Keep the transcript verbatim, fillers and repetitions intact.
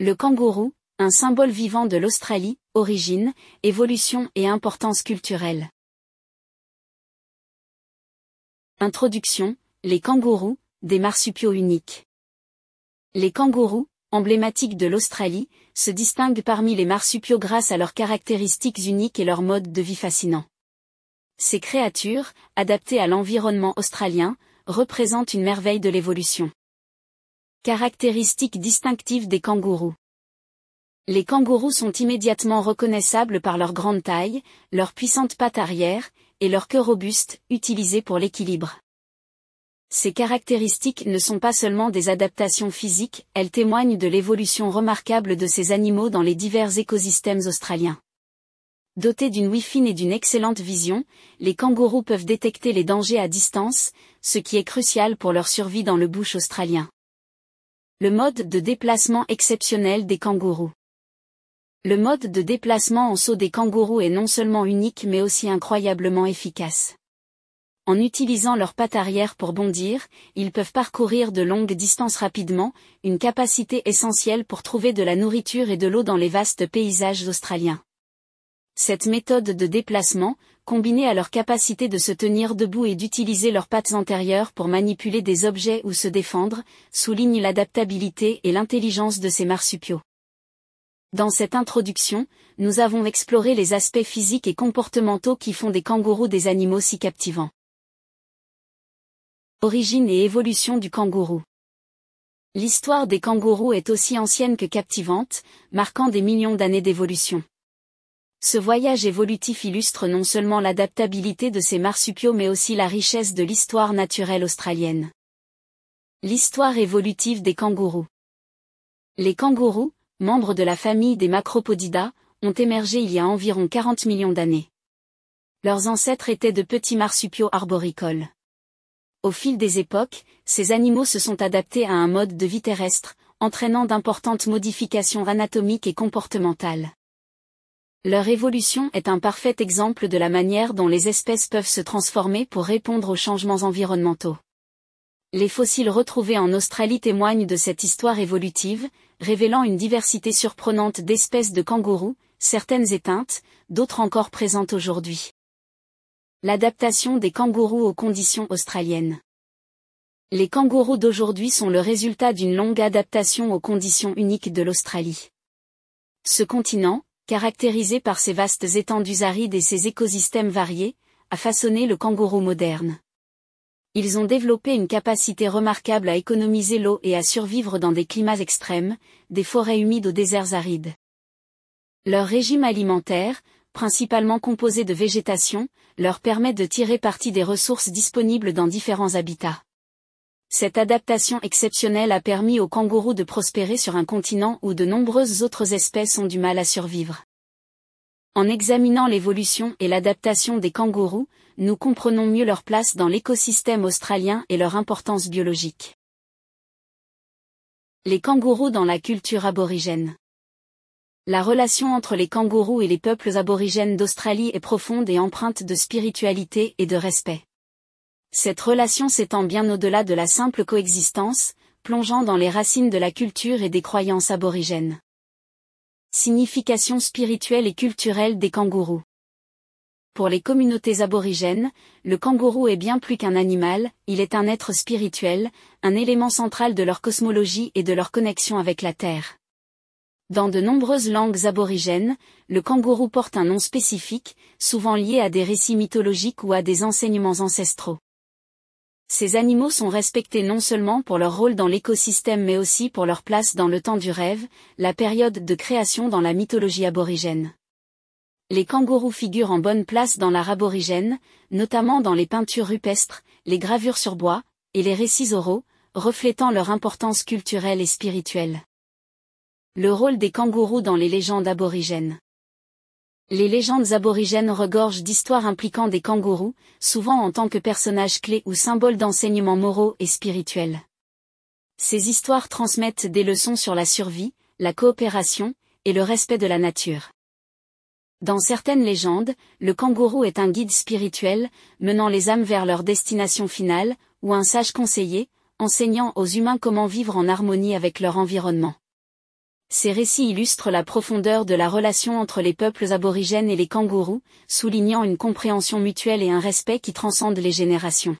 Le kangourou, un symbole vivant de l'Australie, origine, évolution et importance culturelle. Introduction, les kangourous, des marsupiaux uniques. Les kangourous, emblématiques de l'Australie, se distinguent parmi les marsupiaux grâce à leurs caractéristiques uniques et leur mode de vie fascinant. Ces créatures, adaptées à l'environnement australien, représentent une merveille de l'évolution. Caractéristiques distinctives des kangourous. Les kangourous sont immédiatement reconnaissables par leur grande taille, leur puissante patte arrière, et leur queue robuste, utilisée pour l'équilibre. Ces caractéristiques ne sont pas seulement des adaptations physiques, elles témoignent de l'évolution remarquable de ces animaux dans les divers écosystèmes australiens. Dotés d'une ouïe fine et d'une excellente vision, les kangourous peuvent détecter les dangers à distance, ce qui est crucial pour leur survie dans le bush australien. Le mode de déplacement exceptionnel des kangourous. Le mode de déplacement en saut des kangourous est non seulement unique mais aussi incroyablement efficace. En utilisant leurs pattes arrière pour bondir, ils peuvent parcourir de longues distances rapidement, une capacité essentielle pour trouver de la nourriture et de l'eau dans les vastes paysages australiens. Cette méthode de déplacement, combinée à leur capacité de se tenir debout et d'utiliser leurs pattes antérieures pour manipuler des objets ou se défendre, souligne l'adaptabilité et l'intelligence de ces marsupiaux. Dans cette introduction, nous avons exploré les aspects physiques et comportementaux qui font des kangourous des animaux si captivants. Origine et évolution du kangourou. L'histoire des kangourous est aussi ancienne que captivante, marquant des millions d'années d'évolution. Ce voyage évolutif illustre non seulement l'adaptabilité de ces marsupiaux mais aussi la richesse de l'histoire naturelle australienne. L'histoire évolutive des kangourous. Les kangourous, membres de la famille des Macropodidae, ont émergé il y a environ quarante millions d'années. Leurs ancêtres étaient de petits marsupiaux arboricoles. Au fil des époques, ces animaux se sont adaptés à un mode de vie terrestre, entraînant d'importantes modifications anatomiques et comportementales. Leur évolution est un parfait exemple de la manière dont les espèces peuvent se transformer pour répondre aux changements environnementaux. Les fossiles retrouvés en Australie témoignent de cette histoire évolutive, révélant une diversité surprenante d'espèces de kangourous, certaines éteintes, d'autres encore présentes aujourd'hui. L'adaptation des kangourous aux conditions australiennes. Les kangourous d'aujourd'hui sont le résultat d'une longue adaptation aux conditions uniques de l'Australie. Ce continent, caractérisé par ses vastes étendues arides et ses écosystèmes variés, a façonné le kangourou moderne. Ils ont développé une capacité remarquable à économiser l'eau et à survivre dans des climats extrêmes, des forêts humides aux déserts arides. Leur régime alimentaire, principalement composé de végétation, leur permet de tirer parti des ressources disponibles dans différents habitats. Cette adaptation exceptionnelle a permis aux kangourous de prospérer sur un continent où de nombreuses autres espèces ont du mal à survivre. En examinant l'évolution et l'adaptation des kangourous, nous comprenons mieux leur place dans l'écosystème australien et leur importance biologique. Les kangourous dans la culture aborigène. La relation entre les kangourous et les peuples aborigènes d'Australie est profonde et empreinte de spiritualité et de respect. Cette relation s'étend bien au-delà de la simple coexistence, plongeant dans les racines de la culture et des croyances aborigènes. Signification spirituelle et culturelle des kangourous. Pour les communautés aborigènes, le kangourou est bien plus qu'un animal, il est un être spirituel, un élément central de leur cosmologie et de leur connexion avec la Terre. Dans de nombreuses langues aborigènes, le kangourou porte un nom spécifique, souvent lié à des récits mythologiques ou à des enseignements ancestraux. Ces animaux sont respectés non seulement pour leur rôle dans l'écosystème mais aussi pour leur place dans le temps du rêve, la période de création dans la mythologie aborigène. Les kangourous figurent en bonne place dans l'art aborigène, notamment dans les peintures rupestres, les gravures sur bois, et les récits oraux, reflétant leur importance culturelle et spirituelle. Le rôle des kangourous dans les légendes aborigènes. Les légendes aborigènes regorgent d'histoires impliquant des kangourous, souvent en tant que personnages clés ou symboles d'enseignements moraux et spirituels. Ces histoires transmettent des leçons sur la survie, la coopération, et le respect de la nature. Dans certaines légendes, le kangourou est un guide spirituel, menant les âmes vers leur destination finale, ou un sage conseiller, enseignant aux humains comment vivre en harmonie avec leur environnement. Ces récits illustrent la profondeur de la relation entre les peuples aborigènes et les kangourous, soulignant une compréhension mutuelle et un respect qui transcendent les générations.